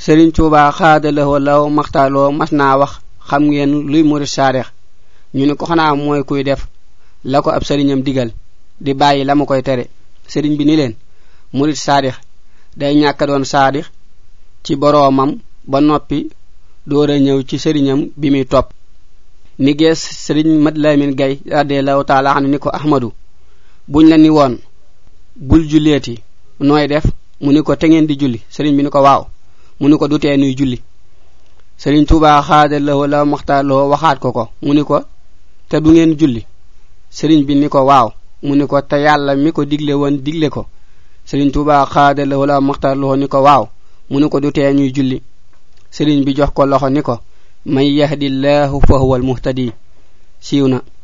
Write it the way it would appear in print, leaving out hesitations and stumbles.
Serigne Touba xaadalawoo law maxtaaloo mas naa wax xam ngeen luy murid saadix ñu ne ko xanaa mooy kuy def la ko ab sëriñam digal di bàyyi la mu koy tere. Serigne bi ni leen murid saadix day ñàkk doon saadix ci boroomam ba noppi doora ñëw ci sëriñam bi muy topp. ni gees Serigne Mat Lamin Gay radiyallahu ta'ala anhu ni ko Ahmadu buñ la ni woon bul julleeti nooy def mu ni ko te ngeen di julli. Serigne bi ni ko waaw mu ni ko du tee nuy julli. Serigne Touba xaadalawoo law maxtaaloo waxaat ko mu ni ko te du ngeen julli. Serigne bi ni ko waaw mu ni ko te yàlla mi ko digle woon digle ko. Serigne Touba xaadalawoo law maxtaaloo ni ko waaw mu ni ko du tee ñuy julli. Serigne bi jox ko loxo ni ko man yahdillahu fa huwal muhtadi siiw na.